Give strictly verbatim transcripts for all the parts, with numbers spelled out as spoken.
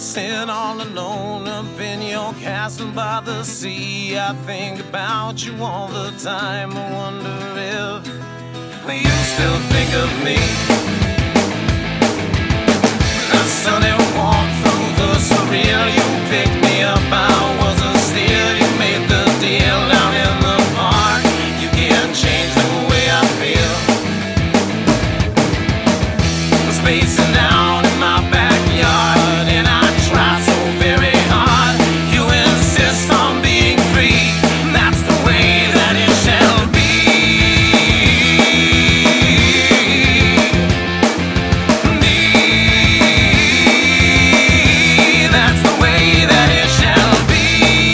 Sit all alone up in your castle by the sea. I think about you all the time. I wonder if you still think of me. The sunny walk through the surreal. You picked me up, I wasn't still. You made the deal out in the park. You can't change the way I feel. The space and out in my backyard, and I try so very hard. You insist on being free. That's the way that it shall be. That's the way that it shall be.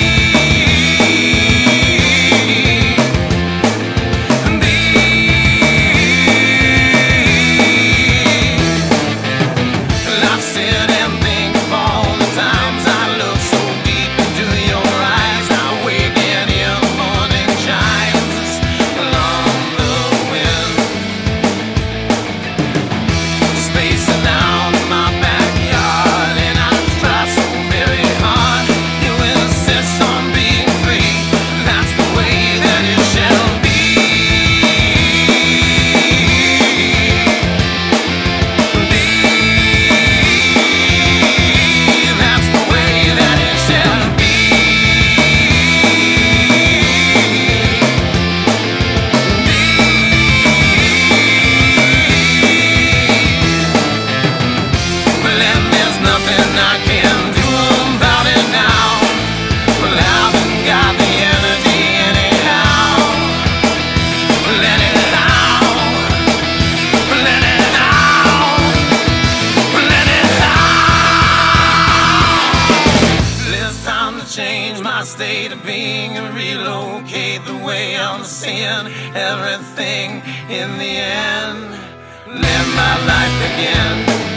I've said and think of all the times I look so deep into your eyes. I wake in the morning chimes along the wind. Spacing out in my backyard, and I try so very hard. You insist on being free. That's the way that it shall be. That's the way that it shall be. Well, and there's nothing I can do about it now. Well, I haven't got the energy anyhow. Let it out. Let it out. Let it out. It's time to change my state of being and relocate the way I'm seeing everything in the end. Let my life begin.